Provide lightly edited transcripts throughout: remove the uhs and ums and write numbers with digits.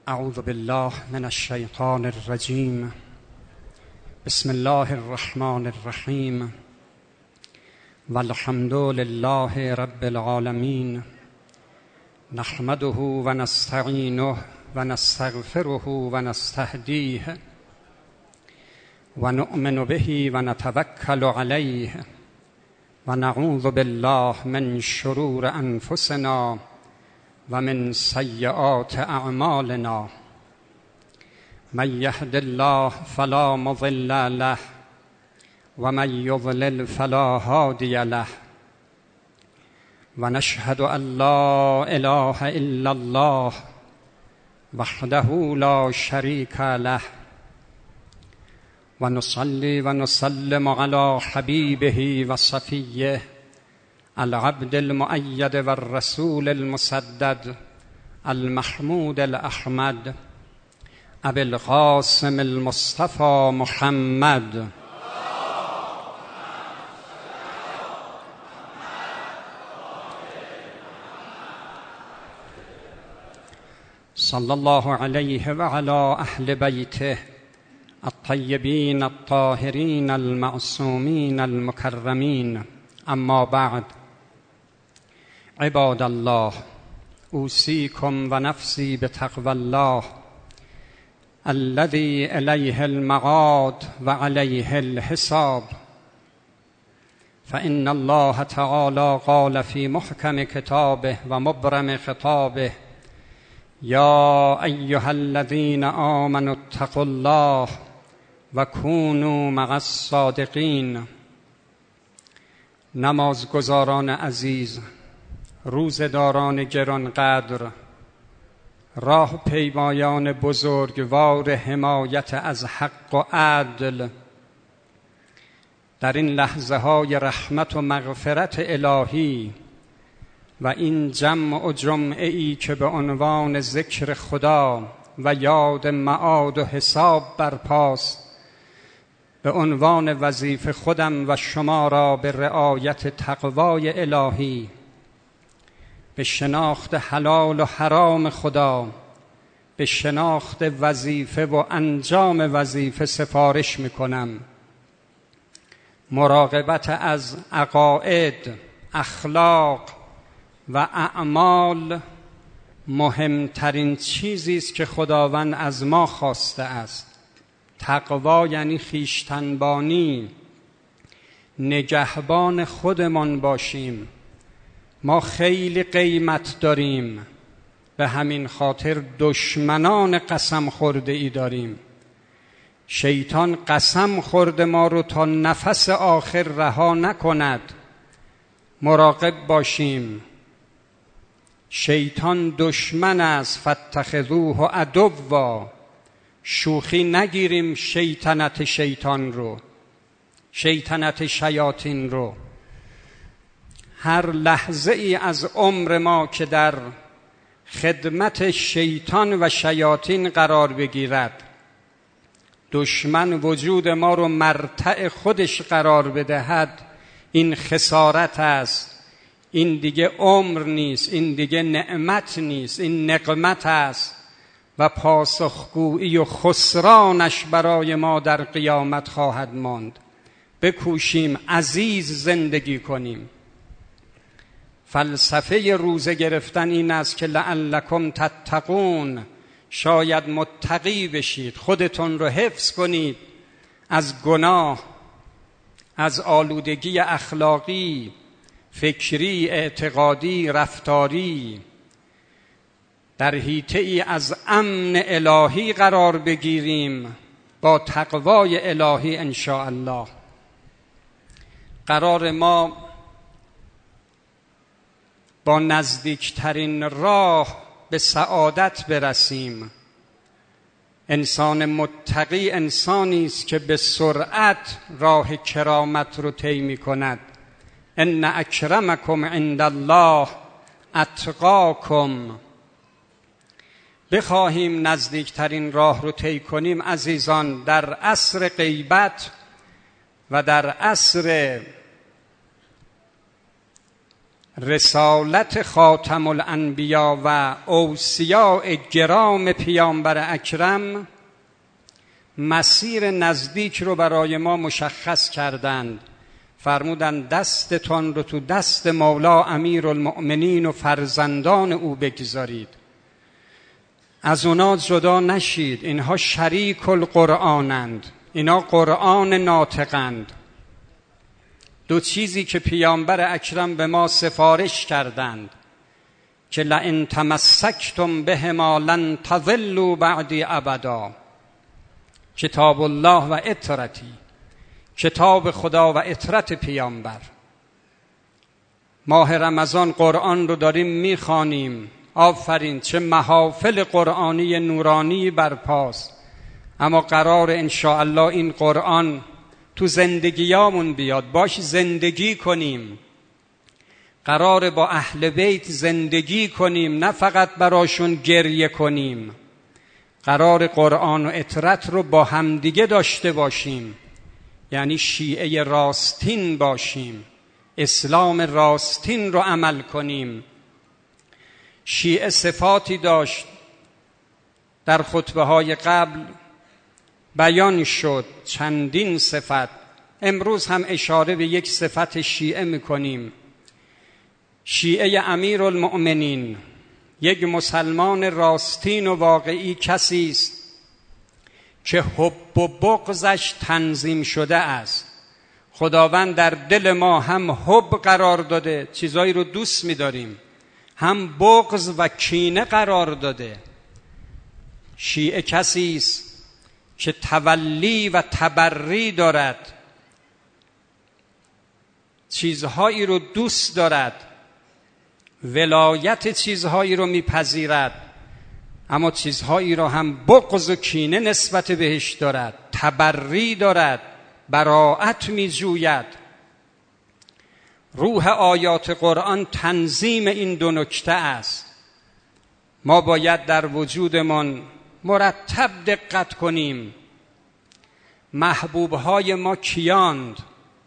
اعوذ بالله من الشیطان الرجیم. بسم الله الرحمن الرحیم. والحمد لله رب العالمین. نحمده و نستعینه و نستغفره و نستهدیه و نؤمن به و نتوکل علیه و نعوذ بالله من شرور انفسنا و من سیئات اعمالنا. من یهد الله فلا مضل له و من یضلل فلا هادی له و نشهد ان لا اله الا الله وحده لا شریک له و نصلی و نسلم علی حبیبه و صفیه العبد المؤید و الرسول المسدد المحمود الاحمد ابی القاسم المصطفى محمد صلی الله علیه و علی اهل بیته الطیبین الطاهرین المعصومین المکرمین. اما بعد، عباد الله، اوصیکم و نفسی بتقوی الله الذی الیه المعاد و علیه الحساب. فإن الله تعالی قال فی محکم کتابه و مبرم خطابه: یا ایها الذین آمنوا اتقوا الله و کونوا مع الصادقین. نمازگزاران عزیز، روزداران گرانقدر، راه پیمایان بزرگوار حمایت از حق و عدل، در این لحظه های رحمت و مغفرت الهی و این جمع و جمعه ای که به عنوان ذکر خدا و یاد معاد و حساب برپاست، به عنوان وظیفه خودم و شما را به رعایت تقوای الهی، به شناخت حلال و حرام خدا، به شناخت وظیفه و انجام وظیفه سفارش می‌کنم. مراقبت از عقاید، اخلاق و اعمال مهمترین چیزی است که خداوند از ما خواسته است. تقوا یعنی خویشتنبانی، نگهبان خودمان باشیم. ما خیلی قیمت داریم، به همین خاطر دشمنان قسم خورده ای داریم. شیطان قسم خورده ما رو تا نفس آخر رها نکند. مراقب باشیم. شیطان دشمن است، فاتخذوه عدوا. شوخی نگیریم شیطنت شیطان رو، شیطنت شیاطین رو. هر لحظه ای از عمر ما که در خدمت شیطان و شیاطین قرار بگیرد، دشمن وجود ما رو مرتع خودش قرار بدهد، این خسارت است. این دیگه عمر نیست، این دیگه نعمت نیست، این نقمت است و پاسخگویی و خسرانش برای ما در قیامت خواهد ماند. بکوشیم عزیز زندگی کنیم. فلسفه روزه گرفتن این است که لعلکم تتقون، شاید متقی بشید، خودتون رو حفظ کنید از گناه، از آلودگی اخلاقی، فکری، اعتقادی، رفتاری. در حیطه ای از امن الهی قرار بگیریم با تقوای الهی ان شاء الله. قرار ما با نزدیکترین راه به سعادت برسیم. انسان متقی انسانی است که به سرعت راه کرامت رو طی می‌کند. ان اکرمکم عند الله اتقاکم. بخواهیم نزدیکترین راه رو طی کنیم عزیزان، در عصر غیبت و در عصر رسالت خاتم الانبیا و اوصیاء گرام پیامبر اکرم مسیر نزدیک رو برای ما مشخص کردند. فرمودند دستتان رو تو دست مولا امیرالمؤمنین و فرزندان او بگذارید، از اونا جدا نشید، اینها شریک القرآنند، اینا قرآن ناطقند. دو چیزی که پیامبر اکرم به ما سفارش کردند که لئن تمسکتم بهما لن تضلوا بعدی ابدا، کتاب الله و اطرتی، کتاب خدا و اطرت پیامبر. ماه رمضان قرآن رو داریم میخوانیم، آفرین چه محافل قرآنی نورانی برپاست، اما قرار انشاءالله این قرآن تو زندگیامون بیاد، باش زندگی کنیم، قرار با اهل بیت زندگی کنیم، نه فقط براشون گریه کنیم. قرار قرآن و اطرت رو با همدیگه داشته باشیم، یعنی شیعه راستین باشیم، اسلام راستین رو عمل کنیم. شیعه صفاتی داشت در خطبه های قبل بیان شد، چندین صفت. امروز هم اشاره به یک صفت شیعه میکنیم. شیعه امیرالمؤمنین، یک مسلمان راستین و واقعی کسی است که حب و بغضش تنظیم شده است. خداوند در دل ما هم حب قرار داده، چیزایی رو دوست می‌داریم، هم بغض و کینه قرار داده. شیعه کسی است که تولی و تبری دارد، چیزهایی رو دوست دارد، ولایت چیزهایی رو میپذیرد، اما چیزهایی رو هم بغض و کینه نسبت بهش دارد، تبری دارد، براءت میجوید. روح آیات قرآن تنظیم این دو نکته است. ما باید در وجودمان مرتب دقت کنیم محبوبهای ما کیاند،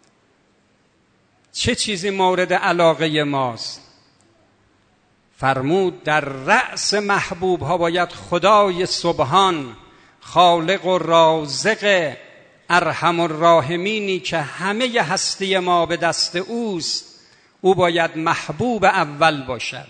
چه چیزی مورد علاقه ماست. فرمود در رأس محبوبها باید خدای سبحان، خالق و رازق ارحم الراحمینی که همه هستی ما به دست اوست، او باید محبوب اول باشد.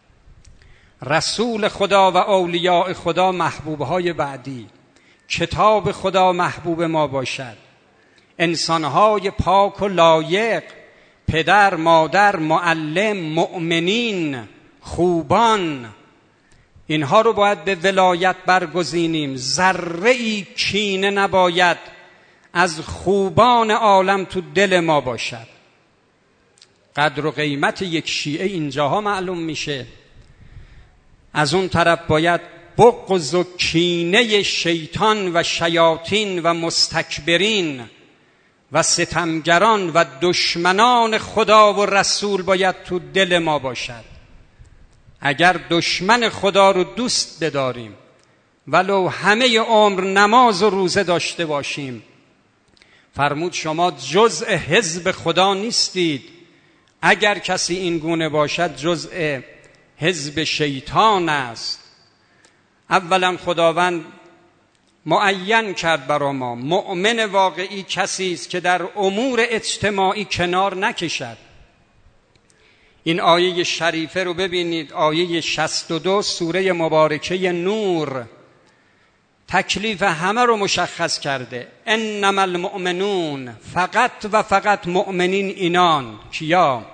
رسول خدا و اولیاء خدا محبوبهای بعدی، کتاب خدا محبوب ما باشد، انسانهای پاک و لایق، پدر، مادر، معلم، مؤمنین، خوبان، اینها رو باید به ولایت برگزینیم. ذره‌ای کینه نباید از خوبان عالم تو دل ما باشد. قدر و قیمت یک شیعه اینجاها معلوم میشه. از اون طرف باید بغض و کینه شیطان و شیاطین و مستکبرین و ستمگران و دشمنان خدا و رسول باید تو دل ما باشد. اگر دشمن خدا رو دوست بداریم، ولو همه عمر نماز و روزه داشته باشیم، فرمود شما جزء حزب خدا نیستید. اگر کسی این گونه باشد جزء حزب شیطان است. اولا خداوند معین کرد برای ما مؤمن واقعی کسی است که در امور اجتماعی کنار نکشد. این آیه شریفه رو ببینید، آیه 62 سوره مبارکه نور، تکلیف همه رو مشخص کرده. انما المؤمنون، فقط و فقط مؤمنین اینان کیا؟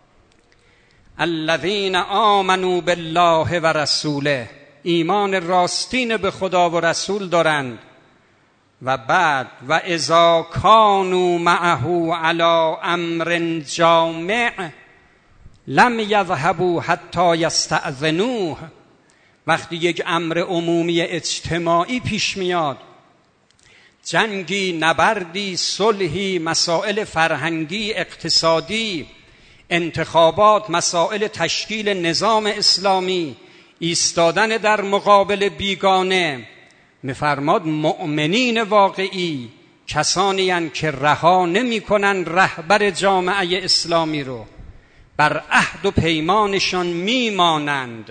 الذین آمنوا بالله و رسوله، ایمان راستین به خدا و رسول دارند. و بعد و اذا کانوا معه علی امر جامع لم یذهبوا حتی یستأذنوه، وقتی یک امر عمومی اجتماعی پیش میاد، جنگی، نبردی، صلحی، مسائل فرهنگی، اقتصادی، انتخابات، مسائل تشکیل نظام اسلامی، ایستادن در مقابل بیگانه، میفرماد مؤمنین واقعی کسانی هستند که رها نمی‌کنند رهبر جامعه اسلامی رو، بر عهد و پیمانشان میمانند.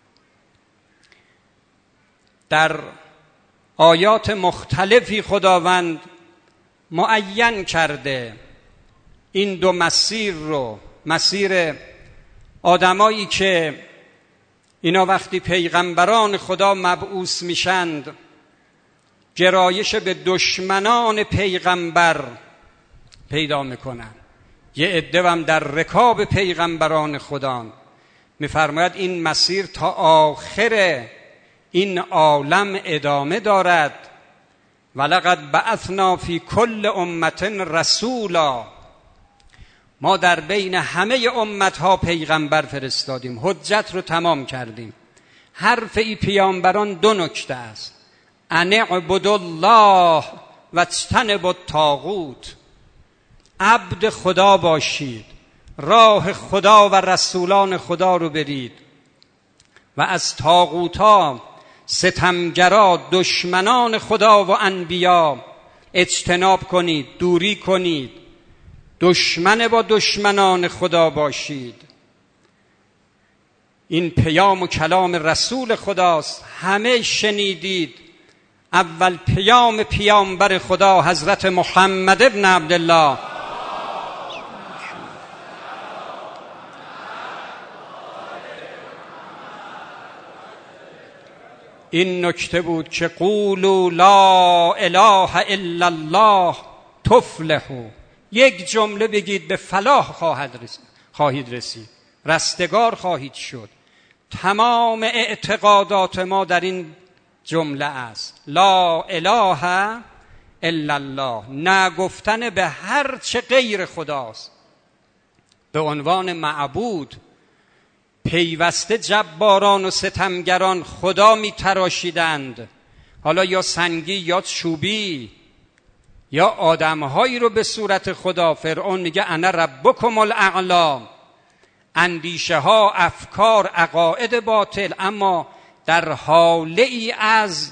در آیات مختلفی خداوند معین کرده این دو مسیر رو، مسیر آدمایی که اینا وقتی پیغمبران خدا مبعوث میشند گرایش به دشمنان پیغمبر پیدا میکنن. یه عده هم در رکاب پیغمبران خدا. میفرماید این مسیر تا آخر این عالم ادامه دارد. ولقد بعثنا فی کل امة رسولا، ما در بین همه امتها پیغمبر فرستادیم، حجت رو تمام کردیم. حرف ای پیامبران دو نکته است: ان اعبدوا الله و اجتنبوا الطاغوت. عبد خدا باشید، راه خدا و رسولان خدا رو برید و از طاغوت‌ها، ستمگرا، دشمنان خدا و انبیا اجتناب کنید، دوری کنید. دشمن با دشمنان خدا باشید. این پیام و کلام رسول خداست. همه شنیدید اول پیامبر خدا حضرت محمد ابن عبدالله این نکته بود که قولوا لا اله الا الله تفلحوا. یک جمله بگید به فلاح خواهید رسید، رستگار خواهید شد. تمام اعتقادات ما در این جمله است: لا اله الا الله. نه گفتن به هر چه غیر خداست به عنوان معبود. پیوسته جباران و ستمگران خدا می تراشیدند، حالا یا سنگی یا چوبی یا آدمهایی رو به صورت خدا. فرعون میگه انا ربکم الاعلی. اندیشه ها، افکار، عقاید باطل، اما در حاله ای از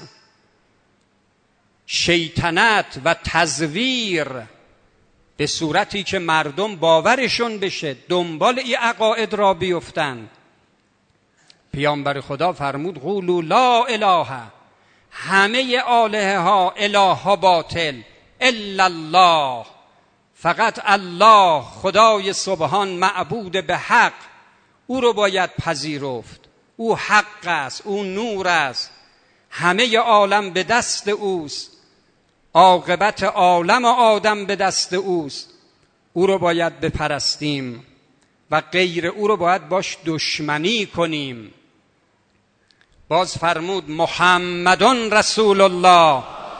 شیطنت و تزویر به صورتی که مردم باورشون بشه دنبال این عقاید را بیفتن. پیامبر خدا فرمود قولوا لا اله، همه آلهه ها، اله ها باطل، الا الله، فقط الله، خدای سبحان، معبود به حق، او رو باید پذیرفت. او حق است، او نور است، همه عالم به دست اوست، عاقبت عالم آدم به دست اوست. او رو باید بپرستیم و غیر او رو باید باش دشمنی کنیم. باز فرمود محمدun رسول الله.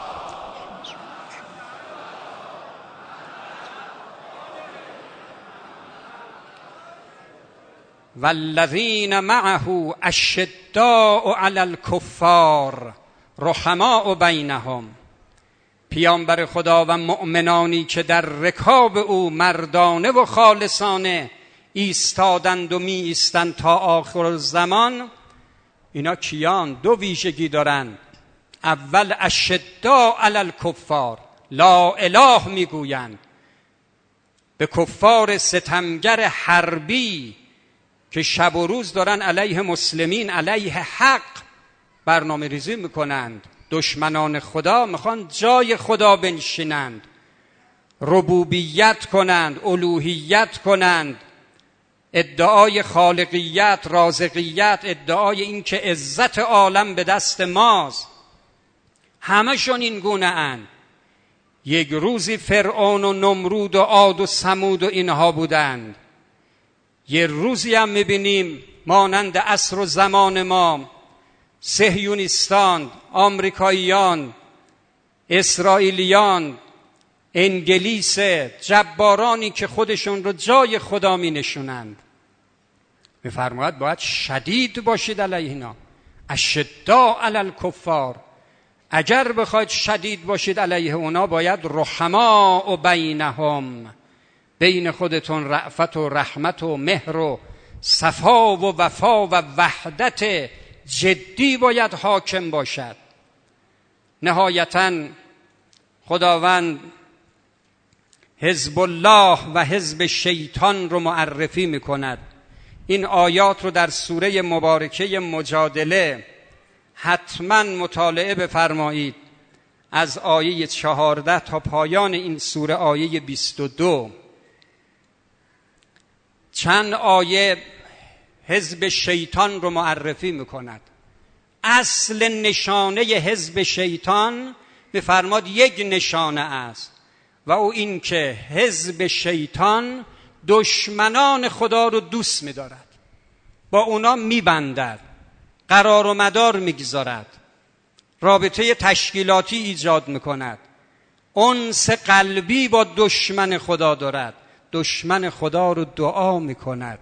والذین معه اشداء علی الکفار رحماء بینهم. پیامبر خدا و مؤمنانی که در رکاب او مردانه و خالصانه ایستادند و می ایستند تا آخر زمان، اینا کیان؟ دو ویژگی دارند. اول اشداء علی الکفار، لا اله میگویند به کفار ستمگر حربی که شب و روز دارن علیه مسلمین، علیه حق برنامه ریزی میکنند. دشمنان خدا میخوان جای خدا بنشینند، ربوبیت کنند، الوهیت کنند، ادعای خالقیت، رازقیت، ادعای این که عزت عالم به دست ماست. همشون این گونه اند. یک روزی فرعون و نمرود و عاد و ثمود و اینها بودند. یه روزی هم میبینیم مانند عصر و زمان ما صهیونیستان، آمریکاییان، اسرائیلیان، انگلیس، جبارانی که خودشون رو جای خدا می نشونند. میفرماید باید شدید باشید علیه اینا، اشداء علی الکفار. اگر بخواید شدید باشید علیه اونا باید رحماء بینهم، بین خودتون رأفت و رحمت و مهر و صفا و وفا و وحدت جدی باید حاکم باشد. نهایتاً خداوند حزب الله و حزب شیطان رو معرفی میکند. این آیات رو در سوره مبارکه مجادله حتما مطالعه بفرمایید، از آیه 14 تا پایان این سوره آیه 22. چند آیه حزب شیطان رو معرفی میکند. اصل نشانه حزب شیطان میفرماد یک نشانه است و او این که حزب شیطان دشمنان خدا رو دوست می‌دارد، با اونا میبندد، قرار و مدار میگذارد، رابطه تشکیلاتی ایجاد میکند، انس قلبی با دشمن خدا دارد، دشمن خدا رو دعا میکند.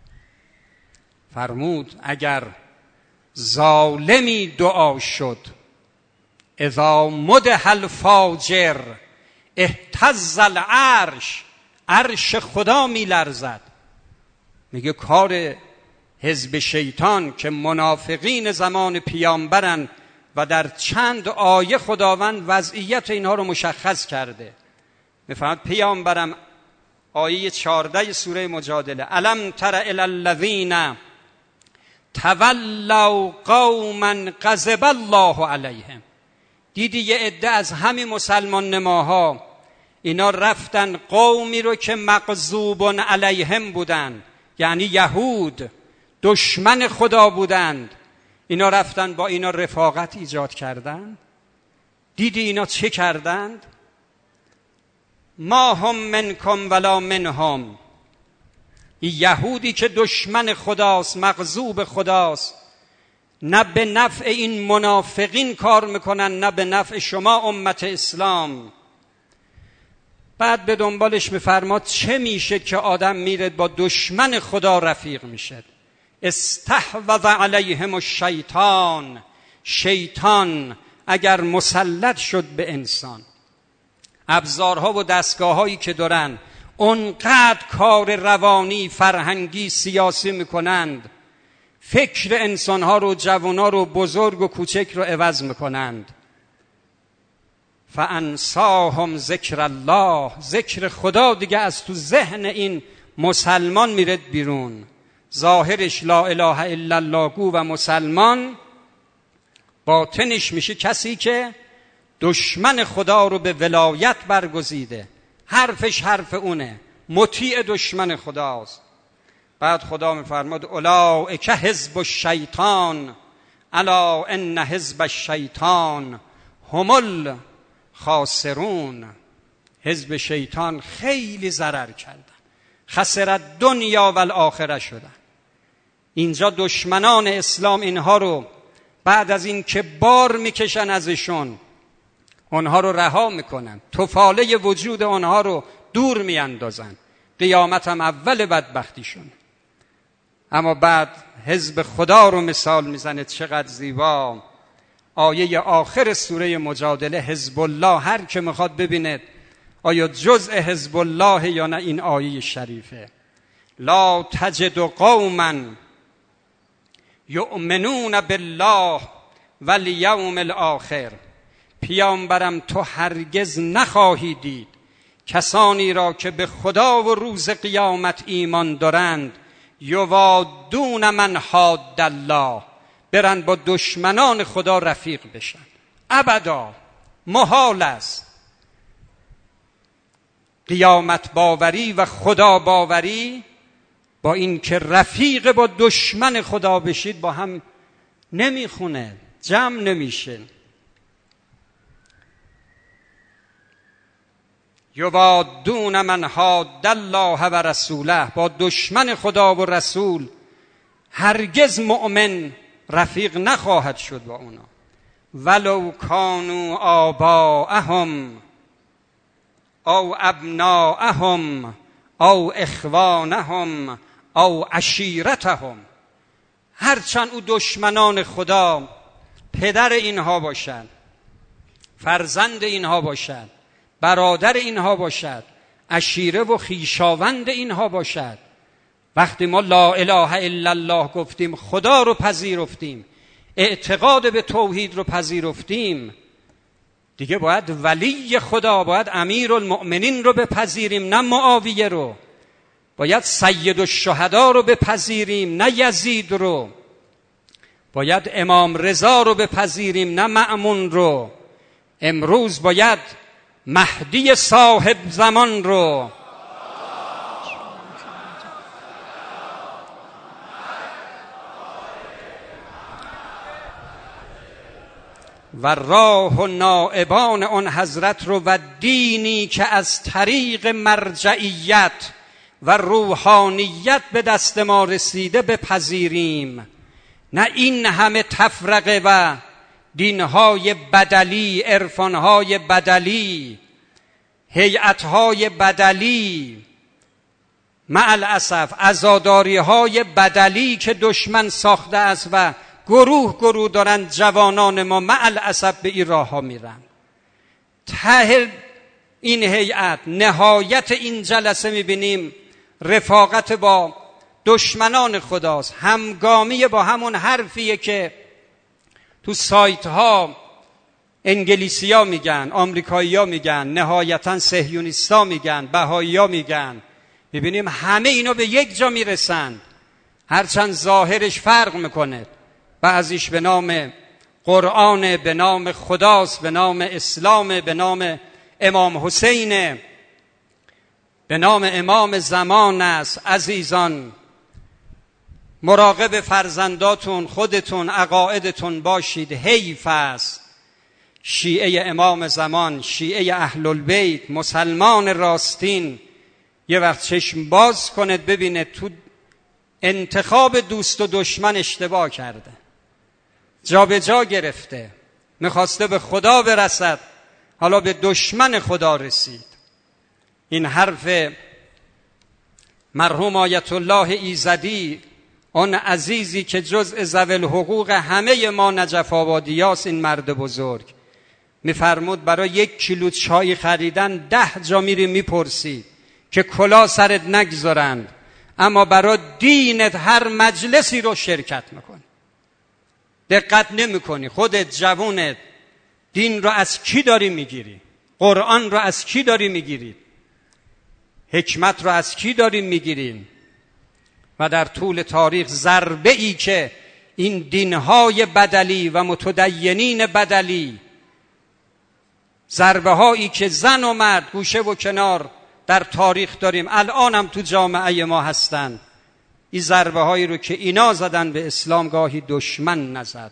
فرمود اگر ظالمی دعا شد اذا مدح الفاجر اهتز العرش، عرش خدا میلرزد. میگه کار حزب شیطان که منافقین زمان پیامبرن و در چند آیه خداوند وضعیت اینها رو مشخص کرده. میفهمد پیامبرم آیه 14 سوره مجادله الم تر الی الذین تولوا قوما غضب الله علیهم، دیدی یه عده از همین مسلمان نماها اینا رفتن قومی رو که مغضوب علیهم بودن، یعنی یهود دشمن خدا بودند، اینا رفتن با اینا رفاقت ایجاد کردن. دیدی اینا چه کردند؟ ما هم منکم ولا منهم، یهودی که دشمن خداست، مغضوب خداست، نه به نفع این منافقین کار میکنن نه به نفع شما امت اسلام. بعد به دنبالش میفرماد چه میشه که آدم میره با دشمن خدا رفیق میشه؟ استحوذ علیهم الشیطان، شیطان اگر مسلط شد به انسان، ابزارها و دستگاه‌هایی که دارن اونقدر کار روانی، فرهنگی، سیاسی میکنند، فکر انسانها رو، جوانها رو، بزرگ و کوچک رو عوض میکنند. فانساهم ذکر الله، ذکر خدا دیگه از تو ذهن این مسلمان میره بیرون. ظاهرش لا اله الا الله گو و مسلمان، باطنش میشه کسی که دشمن خدا رو به ولایت برگزیده، حرفش حرف اونه، مطیع دشمن خداست. بعد خدا میفرماد اولئک حزب الشیطان الا ان حزب الشیطان هم الخاسرون. حزب شیطان خیلی ضرر کردن، خسرت دنیا و الاخره شدن. اینجا دشمنان اسلام اینها رو بعد از این که بار میکشن ازشون، اونها رو رها میکنن، تفاله وجود اونها رو دور میاندازن، قیامت هم اول بدبختیشون. اما بعد حزب خدا رو مثال میزنه، چقدر زیبا. آیه آخر سوره مجادله حزب الله، هر که میخواد ببینه آیا جزء حزب الله یا نه این آیه شریفه. لا تجد قوما یؤمنون بالله والیوم الاخر، پیامبرم تو هرگز نخواهی دید کسانی را که به خدا و روز قیامت ایمان دارند یوادون من حاد الله، برند با دشمنان خدا رفیق بشن. ابدا، محال است. قیامت باوری و خدا باوری با این که رفیق با دشمن خدا بشید با هم نمیخونه، جمع نمیشه. یوادون من حاد الله و رسوله، با دشمن خدا و رسول هرگز مؤمن رفیق نخواهد شد با اونا. ولو کانوا آباءهم او ابناءهم او اخوانهم او عشیرتهم، هرچند او دشمنان خدا پدر اینها باشد، فرزند اینها باشد، برادر اینها باشد، عشیره و خویشاوند اینها باشد، وقتی ما لا اله الا الله گفتیم، خدا رو پذیرفتیم، اعتقاد به توحید رو پذیرفتیم، دیگه باید ولی خدا، باید امیرالمؤمنین رو بپذیریم نه معاویه رو، باید سید الشهدا رو بپذیریم نه یزید رو، باید امام رضا رو بپذیریم نه مأمون رو. امروز باید مهدی صاحب زمان رو. و راه و نائبان آن حضرت رو و دینی که از طریق مرجعیت و روحانیت به دست ما رسیده بپذیریم، نه این همه تفرقه و دینهای بدلی، عرفانهای بدلی، هیئتهای بدلی، مع الاسف عزاداریهای بدلی که دشمن ساخته است و گروه دارن جوانان ما مع الاسف به این راه ها میرن. ته این هیئت، نهایت این جلسه میبینیم رفاقت با دشمنان خداست، همگامی با همون حرفیه که تو سایت ها انگلیسی ها میگن، آمریکایی ها میگن، نهایتا صهیونیستا میگن، بهایی ها میگن. میبینیم همه اینا به یک جا میرسند، هرچند ظاهرش فرق میکنه، بعضیش به نام قرآن، به نام خداست، به نام اسلام، به نام امام حسین، به نام امام زمان است. عزیزان، مراقب فرزنداتون، خودتون، عقایدتون باشید. حیف است شیعه امام زمان، شیعه اهل البیت، مسلمان راستین یه وقت چشم باز کنه ببینه تو انتخاب دوست و دشمن اشتباه کرده، جا به جا گرفته، میخواسته به خدا برسد، حالا به دشمن خدا رسید. این حرف مرحوم آیت الله ایزدی، آن عزیزی که جزء ذوی الحقوق همه ما نجف آبادیاست، این مرد بزرگ میفرمود برای 1 کیلو چای خریدن 10 جا میری میپرسی که کلاه سرت نگذارند، اما برای دینت هر مجلسی رو شرکت میکنی، دقت نمیکنی. خودت جوونت دین رو از کی داری میگیری؟ قرآن رو از کی داری میگیری؟ حکمت رو از کی داری میگیرین؟ و در طول تاریخ ضربه ای که این دینهای بدلی و متدینین بدلی، ضربه هایی که زن و مرد گوشه و کنار در تاریخ داریم، الان هم تو جامعه ما هستن، این ضربه هایی رو که اینا زدن به اسلام گاهی دشمن نزد.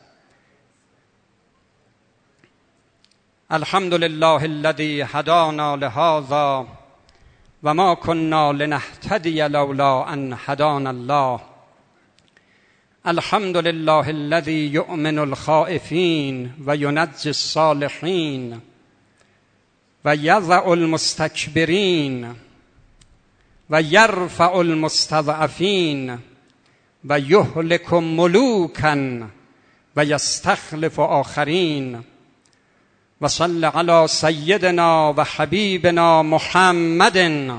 الحمدلله الذی هدانا لهذا و ما كنا لنهتدی لولا ان هدانا الله. الحمد لله الذي يؤمن الخائفين و ینجی الصالحین و یضع المستکبرین و یرفع المستضعفین و یهلک ملوکا و یستخلف آخرین. و صل علی سیدنا و حبیبنا محمد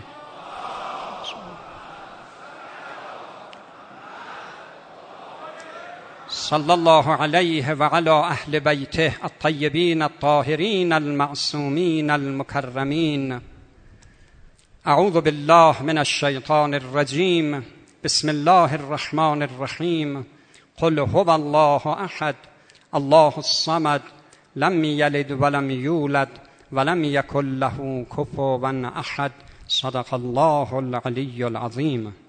صلی الله علیه و علی اهل بیته الطیبین الطاهرین المعصومین المکرمین. اعوذ بالله من الشیطان الرجیم. بسم الله الرحمن الرحیم. قل هو الله احد الله الصمد لم یلد ولم یولد ولم یکن له کفوا احد. صدق الله العلی العظیم.